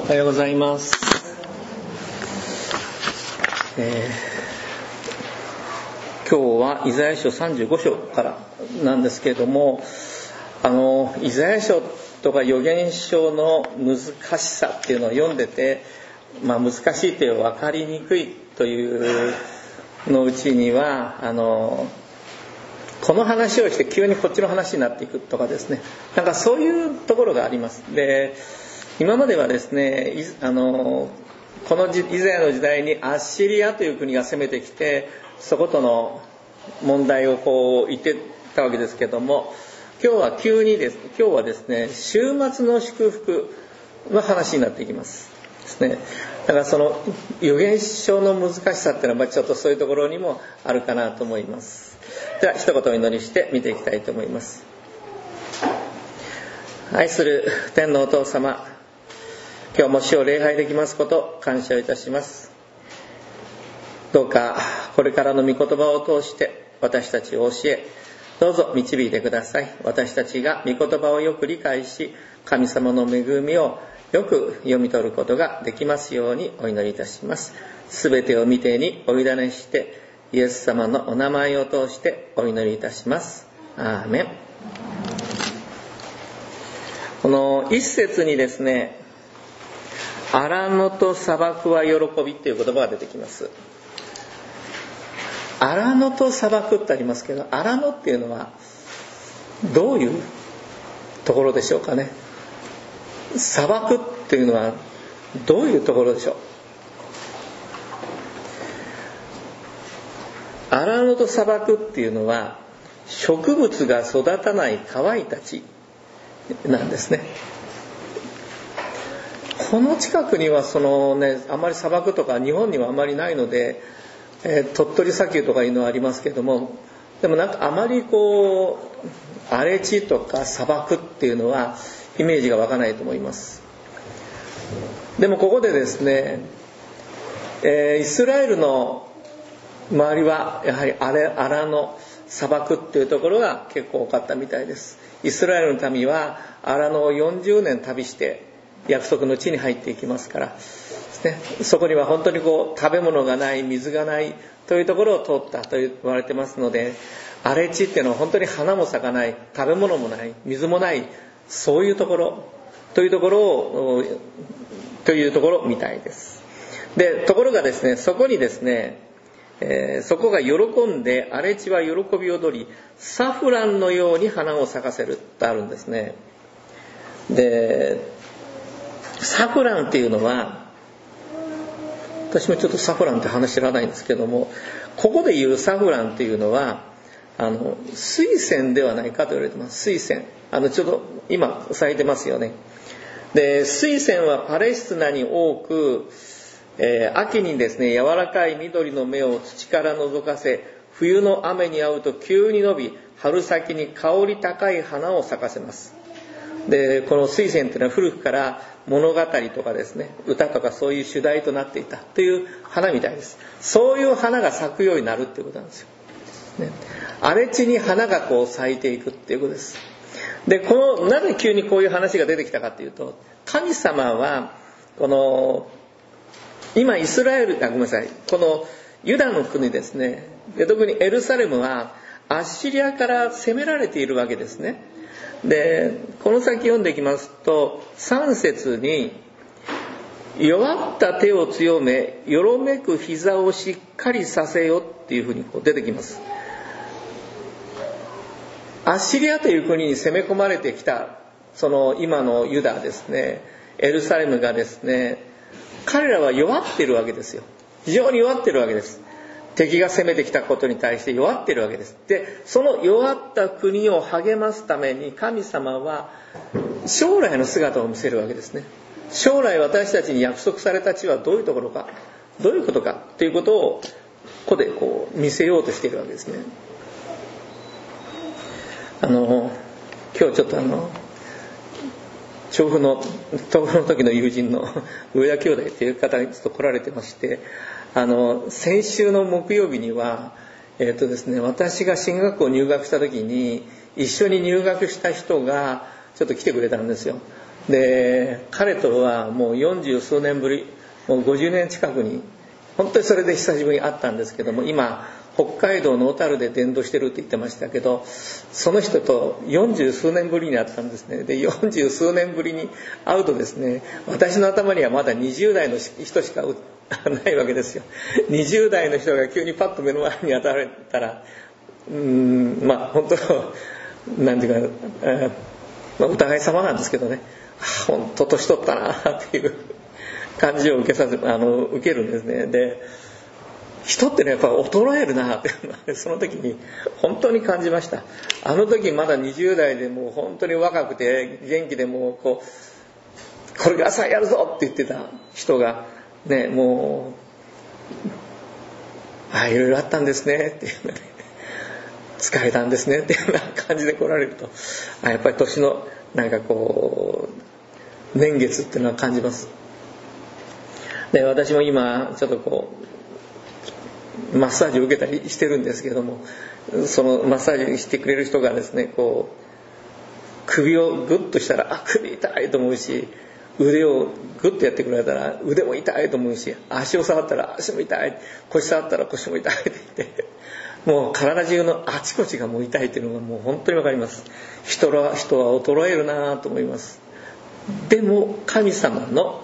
おはようございます。今日はイザヤ書35章からなんですけれども、イザヤ書とか預言書の難しさっていうのを読んでて、難しいという分かりにくいというのうちにはこの話をして急にこっちの話になっていくとかですね、なんかそういうところがあります。で、今まではですね、このイザヤの時代にアッシリアという国が攻めてきて、そことの問題を言ってたわけですけども、今日はですね、週末の祝福の話になっていきますですね。だからその預言書の難しさっていうのはちょっとそういうところにもあるかなと思います。では一言お祈りして見ていきたいと思います。愛する天のお父様、今日も主を礼拝できますことを感謝いたします。どうかこれからの御言葉を通して私たちを教え、どうぞ導いてください。私たちが御言葉をよく理解し、神様の恵みをよく読み取ることができますようにお祈りいたします。すべてを御手にお委ねしてイエス様のお名前を通してお祈りいたします。アーメン。この一節にですね、荒野と砂漠は喜びという言葉が出てきます。荒野と砂漠ってありますけど、荒野っていうのはどういうところでしょうかね。砂漠っていうのはどういうところでしょう。荒野と砂漠っていうのは植物が育たない乾いた地なんですね。この近くにはあまり砂漠とか日本にはあまりないので、鳥取砂丘とかいうのはありますけども、でもなんかあまり荒れ地とか砂漠っていうのはイメージが湧かないと思います。でもここでですね、イスラエルの周りはやはり荒野砂漠っていうところが結構多かったみたいです。イスラエルの民は荒野を40年旅して約束の地に入っていきますからですね、そこには本当に食べ物がない、水がないというところを通ったと言われてますので、荒れ地っていうのは本当に花も咲かない、食べ物もない、水もない、そういうところというところみたいです。で、ところがですね、そこにですね、そこが喜んで、荒れ地は喜び踊り、サフランのように花を咲かせるとあるんですね。で、サフランっていうのは、私もちょっとサフランって話知らないんですけども、ここで言うサフランっていうのは水仙ではないかと言われてます。水仙、ちょっと今咲いてますよね。で、水仙はパレスチナに多く、秋にですね、柔らかい緑の芽を土から覗かせ、冬の雨に遭うと急に伸び、春先に香り高い花を咲かせます。で、この水仙というのは古くから物語とかですね、歌とかそういう主題となっていたという花みたいです。そういう花が咲くようになるっていうことなんですよ、ね、荒れ地に花が咲いていくっていうことです。で、なぜ急にこういう話が出てきたかというと、神様は今イスラエル、このユダの国ですね、で特にエルサレムはアッシリアから攻められているわけですね。で、この先読んでいきますと、3節に弱った手を強め、よろめく膝をしっかりさせよっていうふうに出てきます。アッシリアという国に攻め込まれてきた今のユダですね、エルサレムがですね、彼らは弱っているわけですよ。非常に弱っているわけです。敵が攻めてきたことに対して弱っているわけです。で、その弱った国を励ますために神様は将来の姿を見せるわけですね。将来私たちに約束された地はどういうところか、どういうことかということをここで見せようとしているわけですね。今日ちょっと調布の時の友人の上田兄弟という方にちょっと来られてまして、先週の木曜日にはですね、私が進学校入学した時に一緒に入学した人がちょっと来てくれたんですよ。 で彼とはもう40数年ぶり、もう50年近くに本当にそれで久しぶりに会ったんですけども、今北海道の小樽で伝道してるって言ってましたけど、その人と40数年ぶりに会ったんですね。で40数年ぶりに会うとですね、私の頭にはまだ20代の人しかないわけですよ。20代の人が急にパッと目の前に当たられたら、本当なんていうか、お互い様なんですけどね、本当年取ったなっていう感じを受けるんですね。で人ってね、やっぱり衰えるなってその時に本当に感じました。あの時まだ20代でもう本当に若くて元気で、もうこれが朝やるぞって言ってた人がね、もういろいろあったんですねっていうね、疲れたんですねっていうような感じで来られると、やっぱり年のなんか年月っていうのは感じます。で私も今ちょっとマッサージを受けたりしてるんですけども、そのマッサージしてくれる人がですね、首をグッとしたら首痛いと思うし、腕をグッとやってくれたら腕も痛いと思うし、足を触ったら足も痛い、腰触ったら腰も痛いって言って、もう体中のあちこちがもう痛いっていうのがもう本当にわかります。人は衰えるなと思います。でも神様の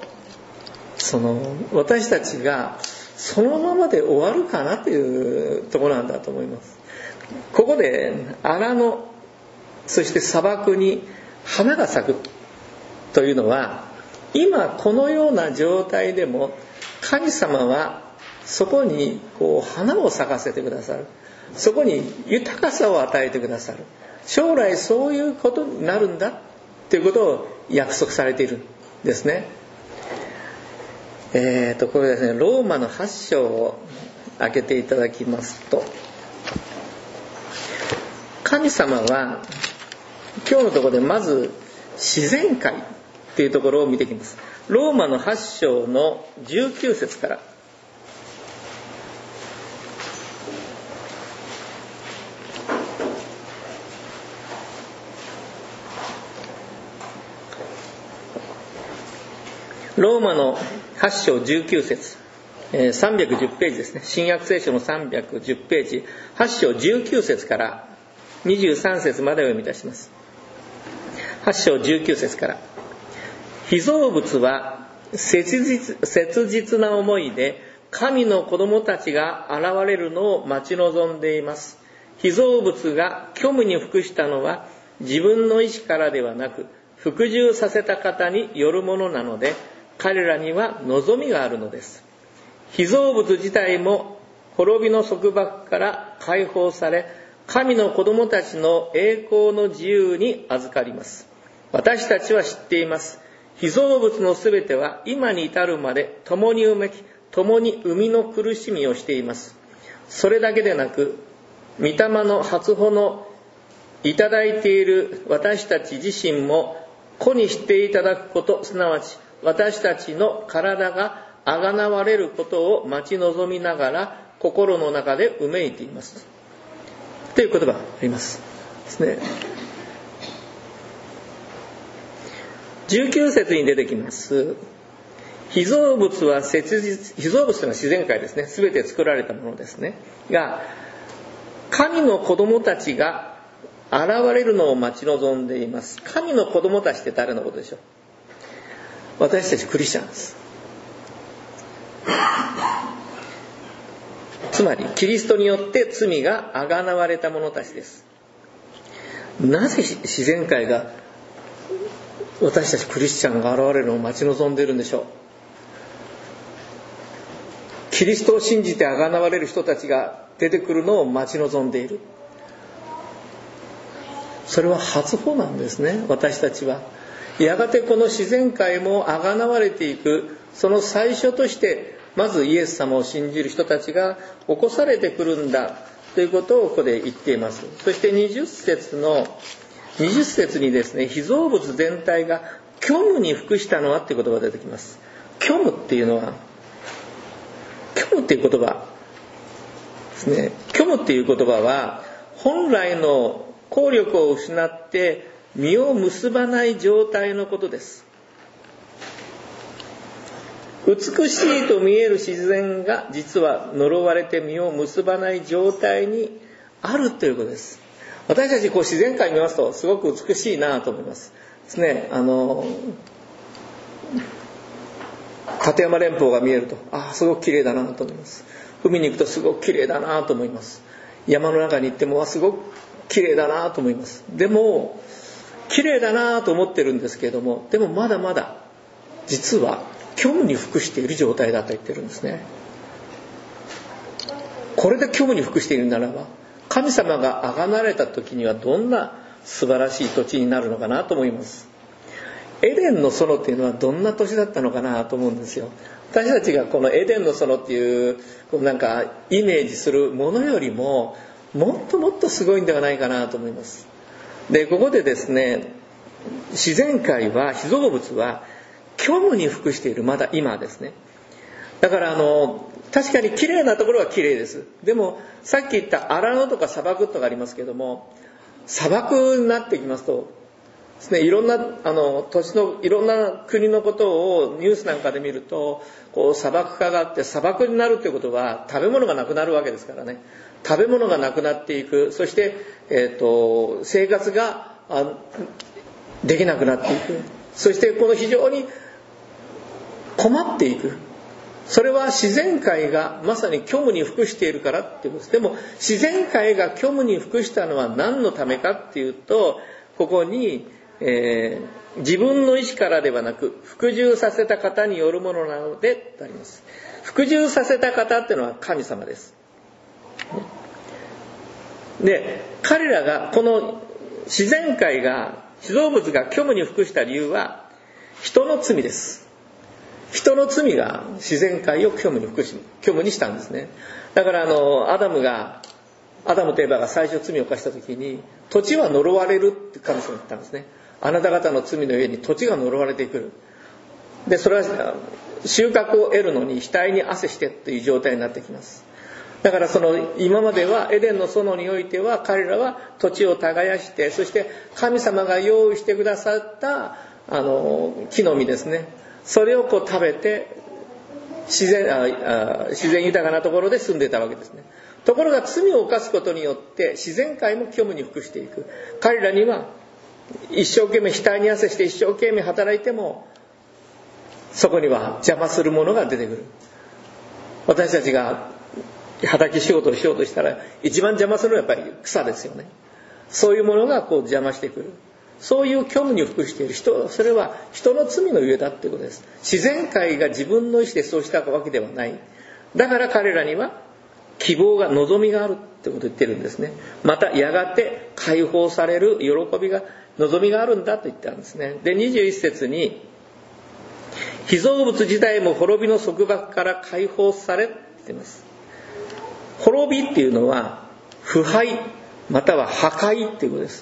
私たちがそのままで終わるかなというところなんだと思います。ここで荒野、そして砂漠に花が咲くというのは、今このような状態でも神様はそこに花を咲かせてくださる、そこに豊かさを与えてくださる、将来そういうことになるんだということを約束されているんですね。これですね、ローマの8章を開けていただきますと、神様は今日のところでまず自然界というところを見ていきます。ローマの8章の19節から。ローマの8章19節、310ページですね。新約聖書の310ページ、8章19節から23節までお読みいたします。8章19節から。被造物は切実な思いで神の子供たちが現れるのを待ち望んでいます。被造物が虚無に服したのは自分の意志からではなく、服従させた方によるものなので、彼らには望みがあるのです。被造物自体も滅びの束縛から解放され、神の子供たちの栄光の自由に預かります。私たちは知っています。被造物のすべては今に至るまで共にうめき、共に生みの苦しみをしています。それだけでなく、御霊の初穂のいただいている私たち自身も子にしていただくこと、すなわち私たちの体があがなわれることを待ち望みながら心の中でうめいていますという言葉がありますですね。19節に出てきます被造物は被造物というのは自然界ですね、すべて作られたものですねが、神の子供たちが現れるのを待ち望んでいます。神の子供たちって誰のことでしょう。私たちクリスチャンです。つまりキリストによって罪があがなわれた者たちです。なぜ自然界が私たちクリスチャンが現れるのを待ち望んでいるんでしょう。キリストを信じてあがなわれる人たちが出てくるのを待ち望んでいる。それは初歩なんですね。私たちはやがてこの自然界もあがなわれていく、その最初としてまずイエス様を信じる人たちが起こされてくるんだということをここで言っています。そして20節にですね、被造物全体が虚無に服したのはという言葉が出てきます。虚無っていうのは、虚無っていう言葉ですね。虚無っていう言葉は本来の効力を失って実を結ばない状態のことです。 美しいと見える自然が実は呪われて実を結ばない状態にあるということです。私たち自然界見ますとすごく美しいなと思いますですね。立山連峰が見えるとすごく綺麗だなと思います。海に行くとすごく綺麗だなと思います。山の中に行ってもすごく綺麗だなと思います。でも綺麗だなと思ってるんですけれども、でもまだまだ実は虚無に服している状態だと言ってるんですね。これで虚無に服しているならば、神様が贖がれた時にはどんな素晴らしい土地になるのかなと思います。エデンの園っていうのはどんな土地だったのかなと思うんですよ。私たちがこのエデンの園っていうなんかイメージするものよりももっともっとすごいんではないかなと思います。でここでですね、自然界は被造物は虚無に服している、まだ今ですね。だから確かに綺麗なところは綺麗です。でもさっき言った荒野とか砂漠とかありますけども、砂漠になってきますとですね、いろんな土地のいろんな国のことをニュースなんかで見ると、こう砂漠化があって、砂漠になるということは食べ物がなくなるわけですからね。食べ物がなくなっていく、そして、生活ができなくなっていく、そしてこの非常に困っていく。それは自然界がまさに虚無に服しているからっていうことです。でも自然界が虚無に服したのは何のためかっていうと、ここに、自分の意思からではなく服従させた方によるものなのでとあります。服従させた方っていうのは神様です。で彼らがこの自然界が被造物が虚無に服した理由は人の罪です。人の罪が自然界を虚無にしたんですね。だからアダムとエバが最初罪を犯した時に、土地は呪われるって神様言ったんですね。あなた方の罪の上に土地が呪われてくる。でそれは収穫を得るのに額に汗してっていう状態になってきます。だから今まではエデンの園においては彼らは土地を耕して、そして神様が用意してくださった木の実ですね、それを食べて自然豊かなところで住んでいたわけですね。ところが罪を犯すことによって自然界も虚無に服していく。彼らには一生懸命額に汗して一生懸命働いてもそこには邪魔するものが出てくる。私たちが畑仕事をしようとしたら一番邪魔するのはやっぱり草ですよね。そういうものが邪魔してくる。そういう虚無に服している人、それは人の罪のゆえだっていうことです。自然界が自分の意思でそうしたわけではない。だから彼らには希望が、望みがあるってことを言ってるんですね。またやがて解放される喜びが、望みがあるんだと言ったんですね。で21節に被造物自体も滅びの束縛から解放されって言っています。滅びっていうのは腐敗または破壊っていうことです。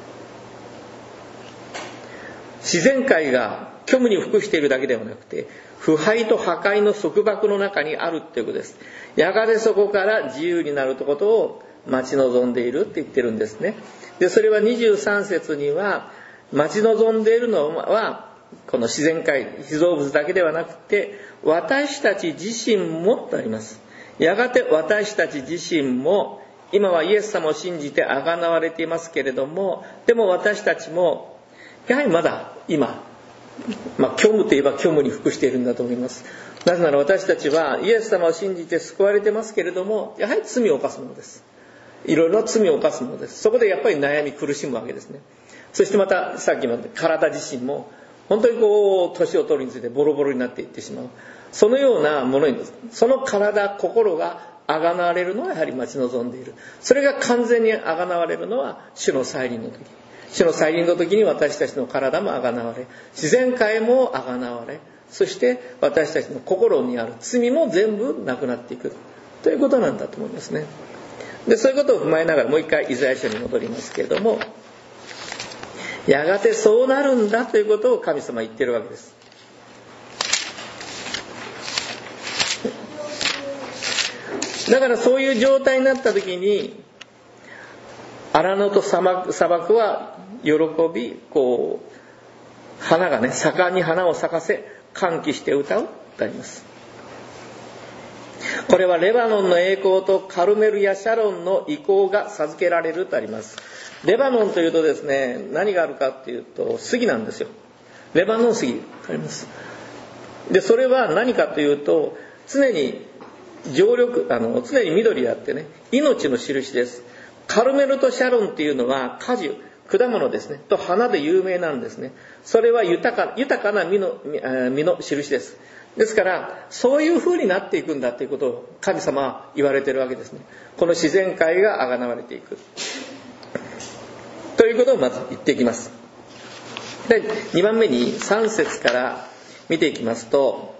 自然界が虚無に服しているだけではなくて、腐敗と破壊の束縛の中にあるっていうことです。やがてそこから自由になることを待ち望んでいるって言ってるんですね。でそれは23節には待ち望んでいるのはこの自然界被造物だけではなくて私たち自身もとあります。やがて私たち自身も今はイエス様を信じて贖われていますけれども、でも私たちもやはりまだ今、虚無といえば虚無に服しているんだと思います。なぜなら私たちはイエス様を信じて救われてますけれども、やはり罪を犯すものです。いろいろな罪を犯すものです。そこでやっぱり悩み苦しむわけですね。そしてまたさっきの体自身も本当に年を取るについてボロボロになっていってしまう。そのようなものに、その体、心が贖われるのはやはり待ち望んでいる。それが完全に贖われるのは主の再臨の時。主の再臨の時に私たちの体も贖われ、自然界も贖われ、そして私たちの心にある罪も全部なくなっていくということなんだと思いますね。でそういうことを踏まえながらもう一回イザヤ書に戻りますけれども、やがてそうなるんだということを神様は言っているわけです。だからそういう状態になった時に荒野と砂漠は喜び、花がね、盛んに花を咲かせ、 歓喜して歌うとあります。これはレバノンの栄光とカルメルやシャロンの意向が授けられるとあります。レバノンというとですね、何があるかっていうと杉なんですよ。レバノン杉あります。でそれは何かというと、常に常に緑であってね、命の印です。カルメルとシャロンっていうのは果樹、果物ですねと花で有名なんですね。それは豊かな実の印です。ですからそういう風になっていくんだということを神様は言われているわけですね。この自然界が贖われていくということをまず言っていきます。で2番目に3節から見ていきますと、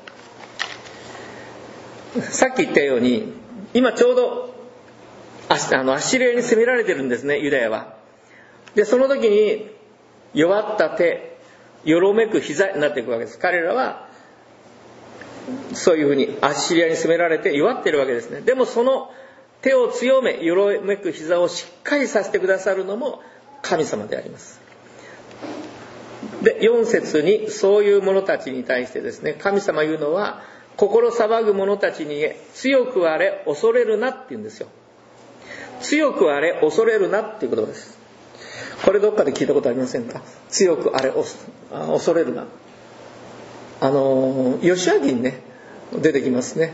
さっき言ったように今ちょうどアッシリアに攻められてるんですね、ユダヤは。でその時に弱った手、よろめく膝になっていくわけです。彼らはそういうふうにアッシリアに攻められて弱っているわけですね。でもその手を強め、よろめく膝をしっかりさせてくださるのも神様であります。で4節にそういう者たちに対してですね、神様言うのは、心騒ぐ者たちに強くあれ恐れるなって言うんですよ。強くあれ恐れるなっていう言葉です。これどっかで聞いたことありませんか？強くあれ恐れるな。義明にね出てきますね。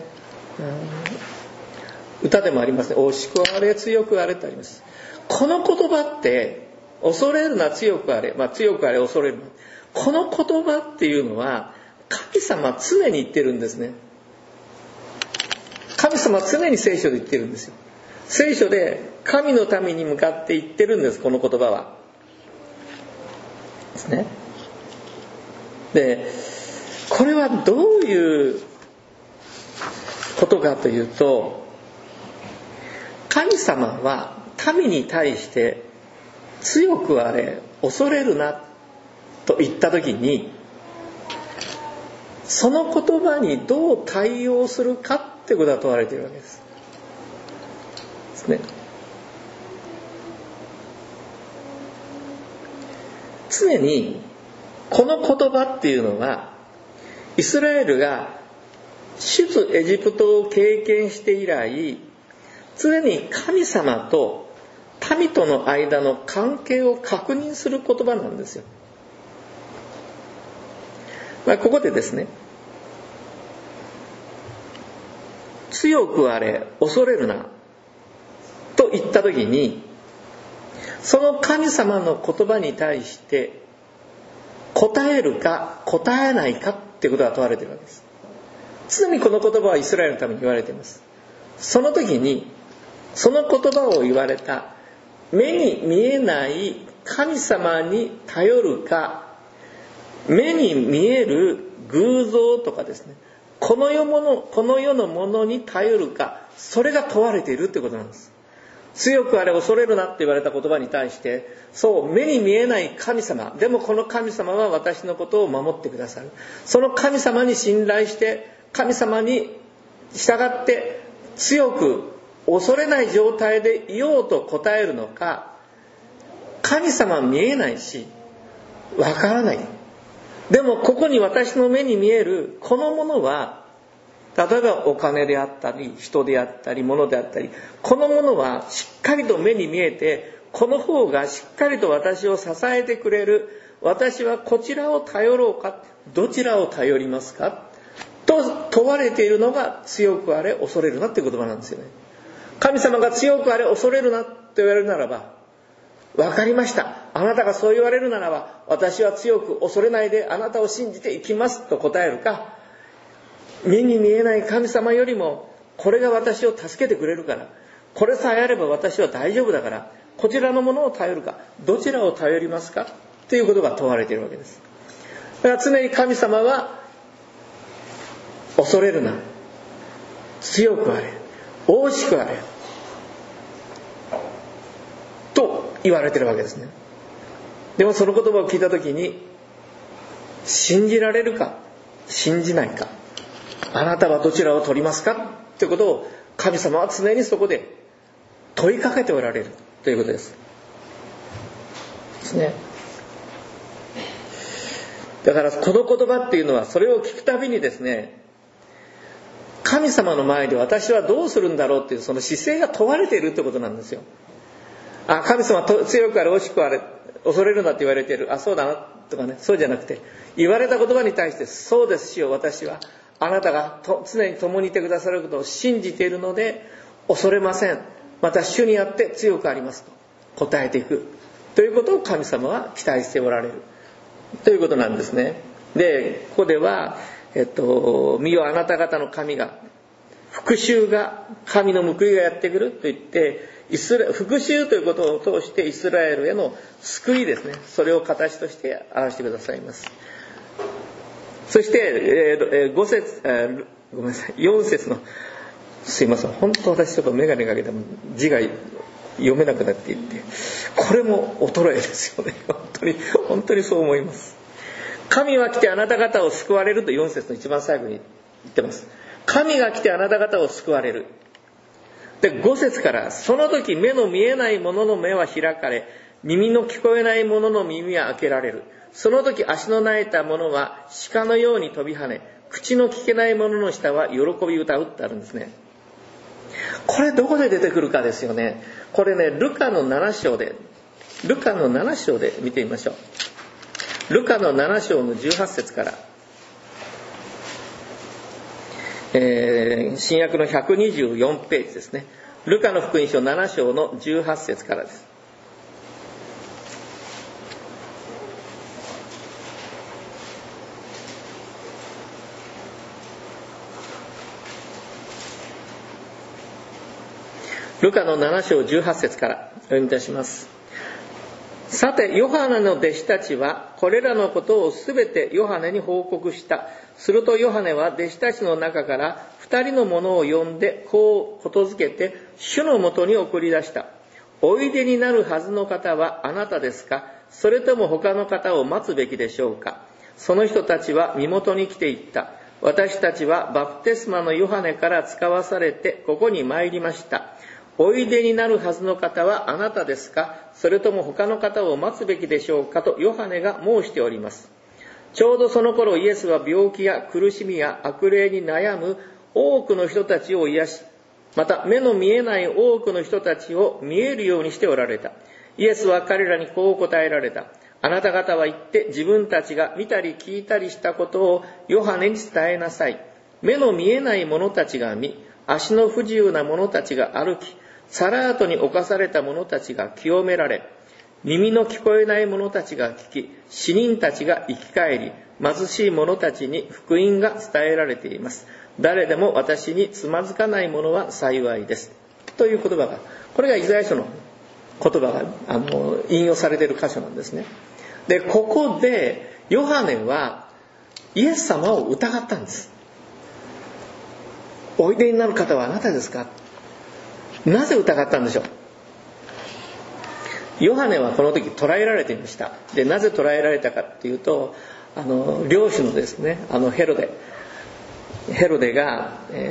歌でもありますね。惜しくあれ強くあれってあります。この言葉って恐れるな、強くあれ、強くあれ恐れるな、この言葉っていうのは神様常に言ってるんですね。神様常に聖書で言ってるんですよ。聖書で神の民に向かって言ってるんです、この言葉はですね。でこれはどういうことかというと、神様は民に対して強くあれ恐れるなと言った時に、その言葉にどう対応するかってことが問われているわけですね。常にこの言葉っていうのは、イスラエルが出エジプトを経験して以来、常に神様と民との間の関係を確認する言葉なんですよ。ここでですね、強くあれ恐れるなと言った時に、その神様の言葉に対して答えるか答えないかっていうことが問われているわけです。常にこの言葉はイスラエルのために言われています。その時にその言葉を言われた目に見えない神様に頼るか、目に見える偶像とかですね、この世のものに頼るか、それが問われているってことなんです。強くあれ恐れるなって言われた言葉に対して、そう目に見えない神様、でもこの神様は私のことを守ってくださる、その神様に信頼して神様に従って強く恐れない状態でいようと答えるのか、神様は見えないしわからない、でもここに私の目に見えるこのものは、例えばお金であったり人であったり物であったり、このものはしっかりと目に見えて、この方がしっかりと私を支えてくれる、私はこちらを頼ろうか、どちらを頼りますかと問われているのが、強くあれ恐れるなっていう言葉なんですよね。神様が強くあれ恐れるなと言われるならば、わかりました、あなたがそう言われるならば私は強く恐れないであなたを信じていきますと答えるか、目に見えない神様よりもこれが私を助けてくれるから、これさえあれば私は大丈夫だから、こちらのものを頼るか、どちらを頼りますかということが問われているわけです。だから常に神様は恐れるな、強くあれ、大しくあれと言われているわけですね。でもその言葉を聞いたときに、信じられるか信じないか、あなたはどちらを取りますかということを神様は常にそこで問いかけておられるということですね。 だからこの言葉っていうのは、それを聞くたびにですね、神様の前で私はどうするんだろうっていうその姿勢が問われているってことなんですよ。神様強くあれ惜しくあれ恐れるなって言われている、そうだなとかね、そうじゃなくて、言われた言葉に対して、そうです主よ、私はあなたが常に共にいてくださることを信じているので恐れません、また主にあって強くありますと答えていくということを神様は期待しておられるということなんですね。でここでは見よあなた方の神が、復讐が、神の報いがやってくると言って、復讐ということを通してイスラエルへの救いですね、それを形として表してくださいます。そして、4節の、すいません、本当私ちょっと眼鏡かけても字が読めなくなっていって、これも衰えですよね。本当にそう思います。神は来てあなた方を救われると4節の一番最後に言ってます。神が来てあなた方を救われる。で5節から、その時目の見えない者の目は開かれ、耳の聞こえない者の耳は開けられる。その時足の苗えた者は鹿のように飛び跳ね、口の聞けない者の舌は喜び歌うってあるんですね。これどこで出てくるかですよね。これね、ルカの7章で見てみましょう。ルカの7章の18節から、新約の124ページですね。ルカの福音書7章の18節からです。ルカの7章18節からお読みいたします。さてヨハネの弟子たちはこれらのことをすべてヨハネに報告した。するとヨハネは弟子たちの中から2人の者を呼んでこうことづけて主のもとに送り出した。おいでになるはずの方はあなたですか、それとも他の方を待つべきでしょうか。その人たちは身元に来ていった。私たちはバプテスマのヨハネから使わされてここに参りました。おいでになるはずの方はあなたですか、それとも他の方を待つべきでしょうかとヨハネが申しております。ちょうどその頃イエスは病気や苦しみや悪霊に悩む多くの人たちを癒し、また目の見えない多くの人たちを見えるようにしておられた。イエスは彼らにこう答えられた。あなた方は行って自分たちが見たり聞いたりしたことをヨハネに伝えなさい。目の見えない者たちが見、足の不自由な者たちが歩き、サラートに侵された者たちが清められ、耳の聞こえない者たちが聞き、死人たちが生き返り、貧しい者たちに福音が伝えられています。誰でも私につまずかない者は幸いです。という言葉が、これがイザヤ書の言葉が引用されている箇所なんですね。で、ここでヨハネはイエス様を疑ったんです。おいでになる方はあなたですか。なぜ疑ったんでしょう。ヨハネはこの時捕らえられていました。で、なぜ捕らえられたかっていうと、領主のですね、ヘロデが、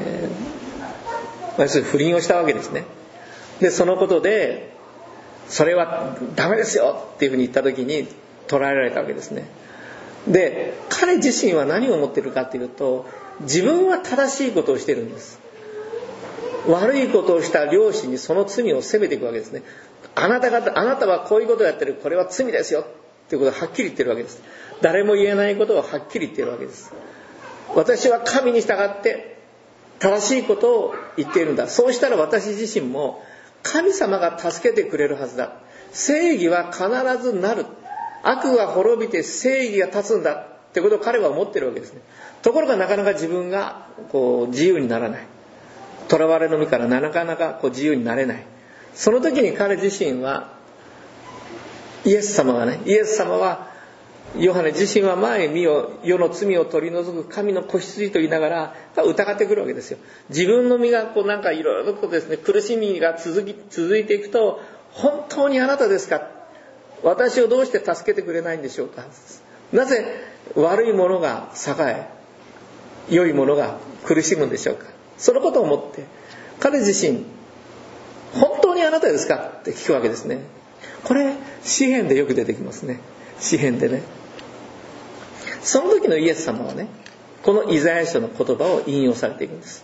要するに不倫をしたわけですね。で、そのことでそれはダメですよっていうふうに言った時に捕らえられたわけですね。で、彼自身は何を思っているかというと、自分は正しいことをしているんです。悪いことをした領主にその罪を責めていくわけですね。あなたはこういうことをやってる、これは罪ですよっていうことをはっきり言ってるわけです。誰も言えないことをはっきり言ってるわけです。私は神に従って正しいことを言っているんだ。そうしたら私自身も神様が助けてくれるはずだ。正義は必ずなる。悪が滅びて正義が立つんだってことを彼は思ってるわけですね。ところがなかなか自分が自由にならない。囚われの身からなかなか自由になれない。その時に彼自身はイエス様はヨハネ自身は前見よ世の罪を取り除く神の子羊と言いながら疑ってくるわけですよ。自分の身がなんかいろいろとですね、苦しみが続いていくと、本当にあなたですか、私をどうして助けてくれないんでしょうか、なぜ悪いものが栄え良いものが苦しむんでしょうか。そのことを思って彼自身、本当にあなたですかって聞くわけですね。これ詩編でよく出てきますね。詩編でね、 その時のイエス様はね、このイザヤ書の言葉を引用されていくんです。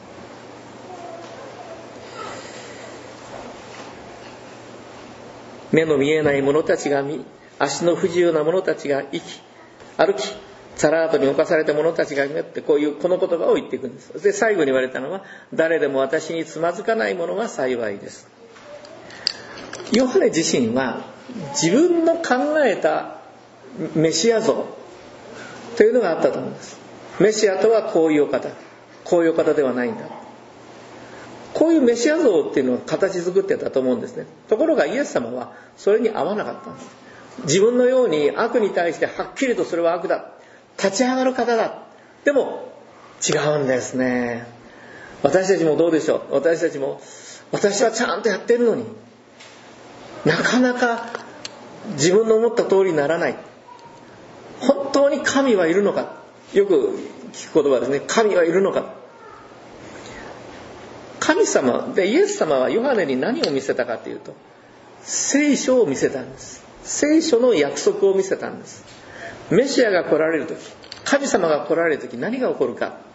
目の見えない者たちが見、足の不自由な者たちが歩き、サラートに侵された者たちが見って、この言葉を言っていくんです。で、最後に言われたのは、誰でも私につまずかない者は幸いです。ヨハネ自身は自分の考えたメシア像というのがあったと思うんです。メシアとはこういうお方ではないんだ。こういうメシア像っていうのを形作ってたと思うんですね。ところがイエス様はそれに合わなかったんです。自分のように悪に対してはっきりとそれは悪だ、立ち上がる方だ。でも違うんですね。私たちもどうでしょう。私はちゃんとやってるのになかなか自分の思った通りにならない。本当に神はいるのか。よく聞く言葉ですね。神はいるのか。神様で、イエス様はヨハネに何を見せたかというと、聖書を見せたんです。聖書の約束を見せたんです。メシアが来られる時、神様が来られる時、何が起こるか。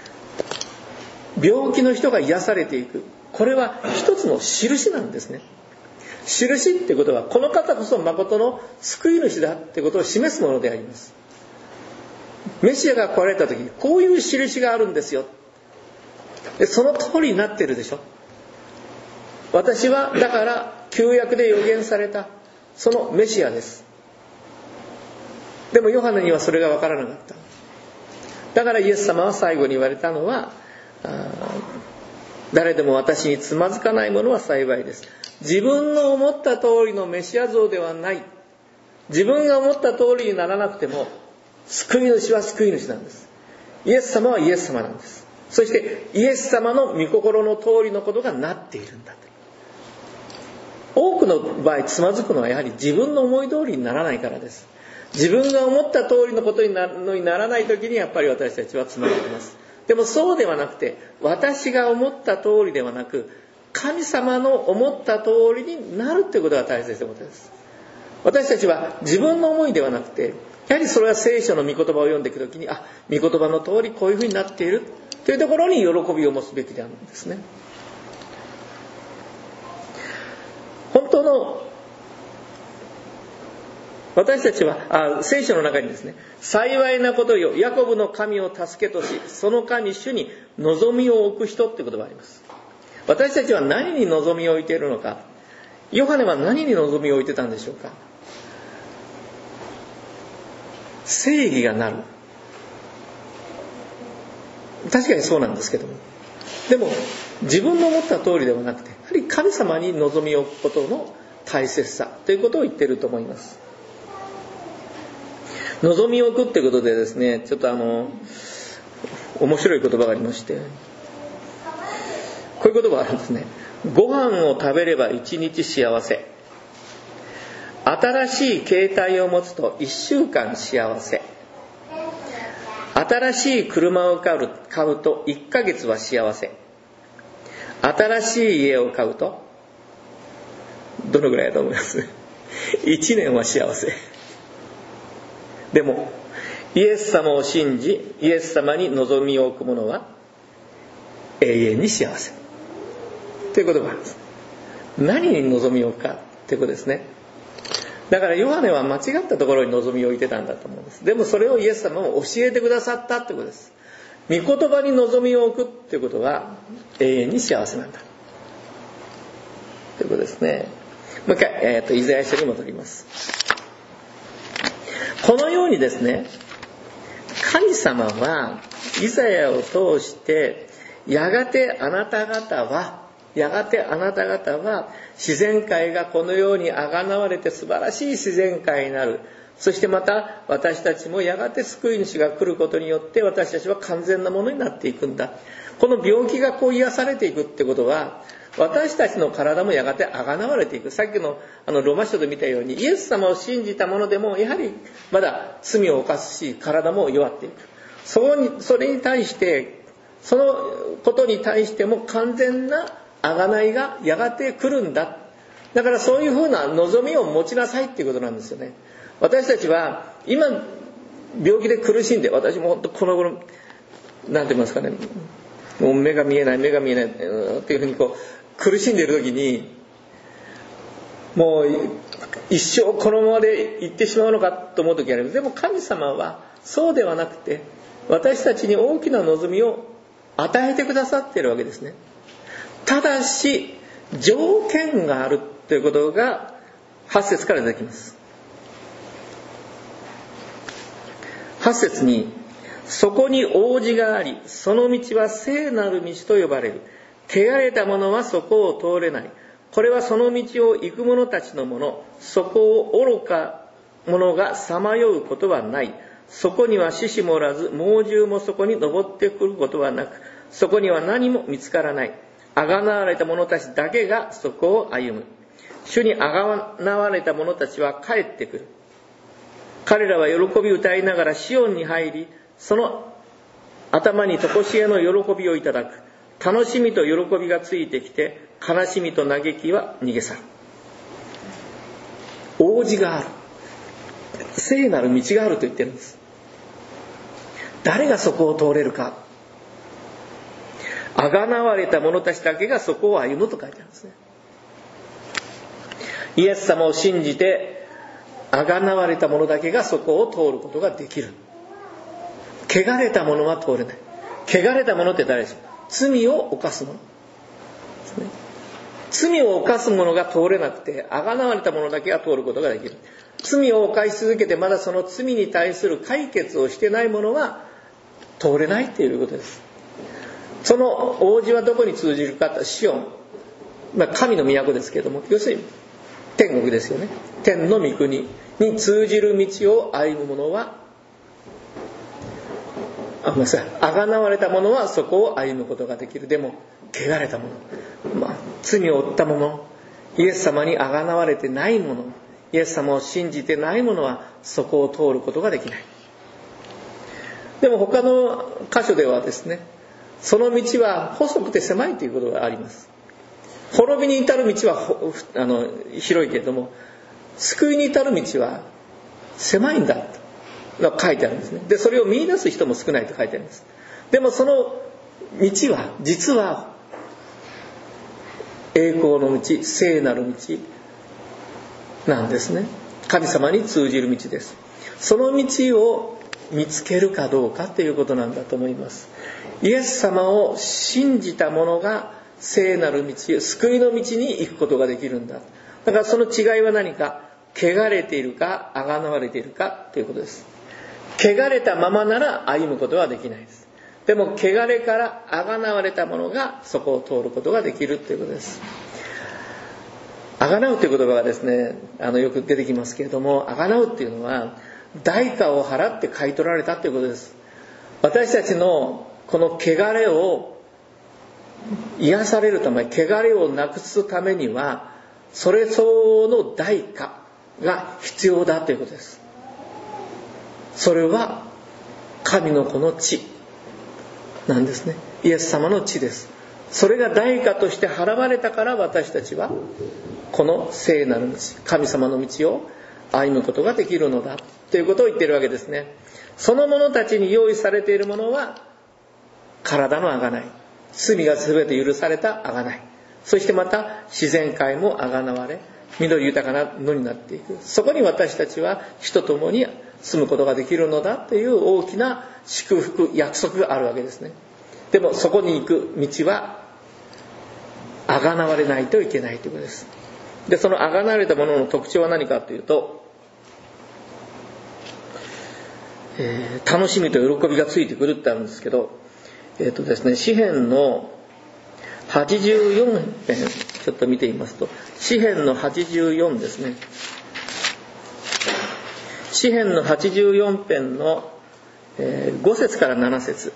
病気の人が癒されていく。これは一つの印なんですね。印ってことは、この方こそ誠の救い主だってことを示すものであります。メシアが来られた時にこういう印があるんですよ。でその通りになっているでしょ。私はだから旧約で予言されたそのメシアです。でもヨハネにはそれが分からなかった。だからイエス様は最後に言われたのは、誰でも私につまずかない者は幸いです。自分の思った通りのメシア像ではない。自分が思った通りにならなくても救い主は救い主なんです。イエス様はイエス様なんです。そしてイエス様の御心の通りのことがなっているんだと。多くの場合つまずくのはやはり自分の思い通りにならないからです。自分が思った通りのことにならない時にやっぱり私たちはつまずきます。でもそうではなくて、私が思った通りではなく、神様の思った通りになるということが大切なことです。私たちは自分の思いではなくて、やはりそれは聖書の御言葉を読んでいくときに、御言葉の通りこういうふうになっているというところに喜びを持つべきなんですね。本当の私たちは聖書の中にですね、幸いなことよ、ヤコブの神を助けとし、その神主に望みを置く人って言葉があります。私たちは何に望みを置いているのか。ヨハネは何に望みを置いてたんでしょうか。正義がなる。確かにそうなんですけども、でも自分の思った通りではなくて、やはり神様に望みを置くことの大切さということを言っていると思います。望みを置くってことでですね、ちょっと面白い言葉がありまして、こういう言葉があるんですね。ご飯を食べれば一日幸せ。新しい携帯を持つと1週間幸せ。新しい車を買うと1ヶ月は幸せ。新しい家を買うとどのぐらいだと思います？ 1 年は幸せ。でもイエス様を信じ、イエス様に望みを置く者は永遠に幸せということがあるんです。何に望みを置くかということですね。だからヨハネは間違ったところに望みを置いてたんだと思うんです。でもそれをイエス様も教えてくださったということです。御言葉に望みを置くということは永遠に幸せなんだということですね。もう一回、イザヤ書に戻ります。このようにですね、神様はイザヤを通してやがてあなた方は自然界がこのように贖われて素晴らしい自然界になる。そしてまた私たちもやがて救い主が来ることによって私たちは完全なものになっていくんだ。この病気がこう癒されていくってことは、私たちの体もやがて贖われていく。さっきのローマ書で見たように、イエス様を信じたものでもやはりまだ罪を犯すし、体も弱っていく。それに対して、そのことに対しても完全な贖いがやがて来るんだ。だからそういうふうな望みを持ちなさいっていうことなんですよね。私たちは今病気で苦しんで、私も本当この頃なんて言いますかね、もう目が見えないっていうふうに苦しんでいる時に、もう一生このままで行ってしまうのかと思う時があります。でも神様はそうではなくて、私たちに大きな望みを与えてくださっているわけですね。ただし条件があるということが8節から出てきます。8節に、そこに王子があり、その道は聖なる道と呼ばれる。汚れた者はそこを通れない。これはその道を行く者たちのもの。そこを愚か者がさまようことはない。そこには獅子もおらず、猛獣もそこに登ってくることはなく、そこには何も見つからない。あがなわれた者たちだけがそこを歩む。主にあがなわれた者たちは帰ってくる。彼らは喜び歌いながらシオンに入り、その頭に常しえの喜びをいただく。楽しみと喜びがついてきて、悲しみと嘆きは逃げ去る。王子がある、聖なる道があると言ってるんです。誰がそこを通れるか。あがなわれた者たちだけがそこを歩むと書いてあるんですね。イエス様を信じてあがなわれた者だけがそこを通ることができる。汚れた者は通れない。汚れた者って誰でしょう。罪を犯す者ですね。罪を犯す者が通れなくて、あがなわれた者だけが通ることができる。罪を犯し続けてまだその罪に対する解決をしてない者は通れないということです。その王子はどこに通じるかと、シオン、神の都ですけれども、要するに天国ですよね。天の御国に通じる道を歩む者は、あがなわれた者はそこを歩むことができる。でも汚れた者、罪を負った者、イエス様にあがなわれてない者、イエス様を信じてない者はそこを通ることができない。でも他の箇所ではですね、その道は細くて狭いということがあります。滅びに至る道は広いけれども、救いに至る道は狭いんだと書いてあるんですね。でそれを見出す人も少ないと書いてあります。でもその道は実は栄光の道、聖なる道なんですね。神様に通じる道です。その道を見つけるかどうかということなんだと思います。イエス様を信じた者が聖なる道、救いの道に行くことができるんだ。だからその違いは何か、汚れているかあがなわれているかということです。汚れたままなら歩むことはできないです。でも汚れからあがなわれた者がそこを通ることができるということです。あがなうという言葉がですね、よく出てきますけれども、あがなうっていうのは代価を払って買い取られたということです。私たちのこの汚れを癒されるため、汚れをなくすためにはそれ相応の代価が必要だということです。それは神の子の血なんですね。イエス様の血です。それが代価として払われたから、私たちはこの聖なる道、神様の道を歩むことができるのだということを言っているわけですね。その者たちに用意されているものは体の贖い、罪が全て許された贖い、そしてまた自然界も贖われ、緑豊かな野になっていく。そこに私たちは死と共に住むことができるのだという大きな祝福、約束があるわけですね。でもそこに行く道は贖われないといけないということです。でその贖われたものの特徴は何かというと、楽しみと喜びがついてくるってあるんですけど、ですね、詩編の84編ちょっと見てみますと、詩編の84ですね。詩編の84編の5節から7節。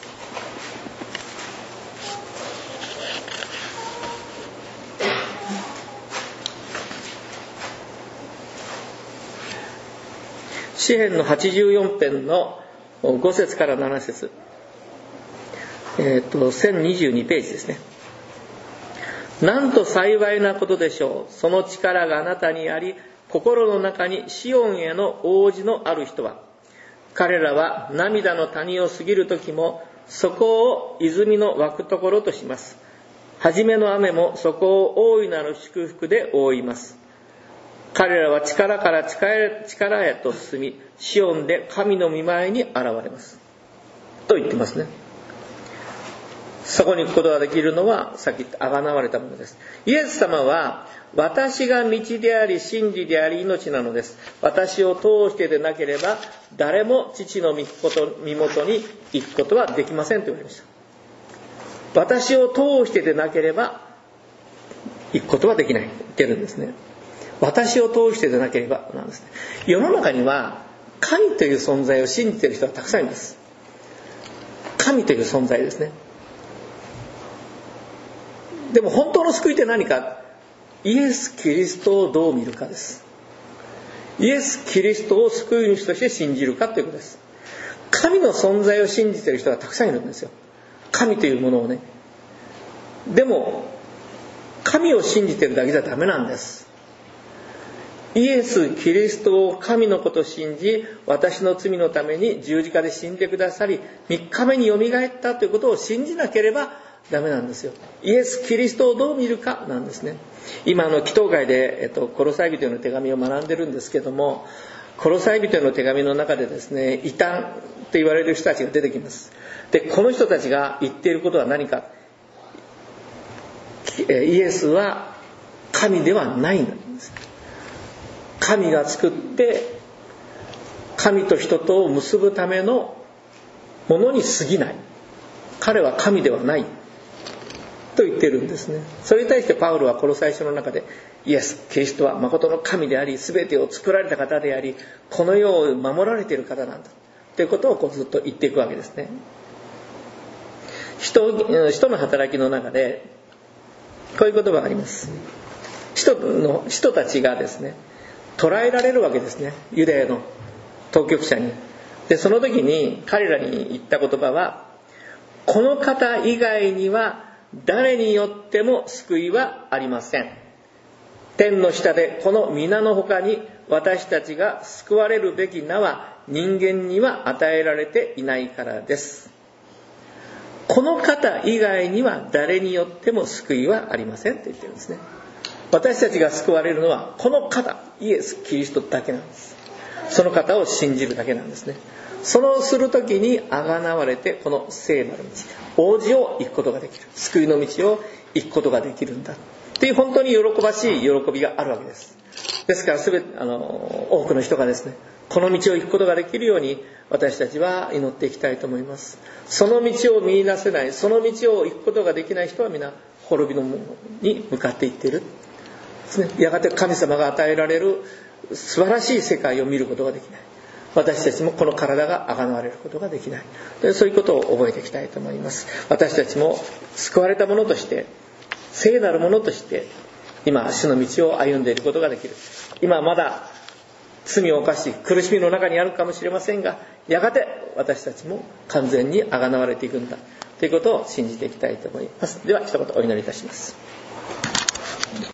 詩編の84編の5節から7節。1022ページですね。なんと幸いなことでしょう。その力があなたにあり、心の中にシオンへの王子のある人は。 彼らは涙の谷を過ぎる時もそこを泉の湧くところとします。初めの雨もそこを大いなる祝福で覆います。彼らは力から力へと進み、シオンで神の御前に現れます。と言ってますね。そこに行くことができるのは、さっき言った贖われたものです。イエス様は、私が道であり、真理であり、命なのです。私を通してでなければ、誰も父の御元に行くことはできませんと言われました。私を通してでなければ、行くことはできない。言ってるんですね。私を通してでなければなんですね。世の中には、神という存在を信じている人がたくさんいます。神という存在ですね。でも本当の救いって何か、イエス・キリストをどう見るかです。イエス・キリストを救い主として信じるかということです。神の存在を信じている人がたくさんいるんですよ。神というものをね。でも神を信じているだけじゃダメなんです。イエス・キリストを神のことを信じ、私の罪のために十字架で死んでくださり、3日目によみがえったということを信じなければダメなんですよ。イエス・キリストをどう見るかなんですね。今祈祷会で、コロサイ人への手紙を学んでるんですけども、コロサイ人への手紙の中でですね、異端と言われる人たちが出てきます。で、この人たちが言っていることは何か。イエスは神ではないんです。神が作って神と人とを結ぶためのものに過ぎない。彼は神ではないと言っているんですね。それに対してパウロはコロサイ書の中で、イエス・キリストは誠の神であり、全てを作られた方であり、この世を守られている方なんだということをずっと言っていくわけですね。人の働きの中でこういう言葉があります。人たちがですね、捕らえられるわけですね、ユダヤの当局者に。でその時に彼らに言った言葉は、この方以外には誰によっても救いはありません。天の下でこの皆の他に私たちが救われるべき名は人間には与えられていないからです。この方以外には誰によっても救いはありませんと言ってるんですね。私たちが救われるのはこの方、イエス・キリストだけなんです。その方を信じるだけなんですね。そうするときに贖われて、この聖なる道、王子を行くことができる、救いの道を行くことができるんだっていう、本当に喜ばしい喜びがあるわけです。ですから多くの人がですね、この道を行くことができるように私たちは祈っていきたいと思います。その道を見出せない、その道を行くことができない人は皆滅びの門に向かっていっている。やがて神様が与えられる素晴らしい世界を見ることができない。私たちもこの体が贖われることができない。そういうことを覚えていきたいと思います。私たちも救われた者として、聖なる者として今主の道を歩んでいることができる。今まだ罪を犯し苦しみの中にあるかもしれませんが、やがて私たちも完全に贖われていくんだということを信じていきたいと思います。では一言お祈りいたします。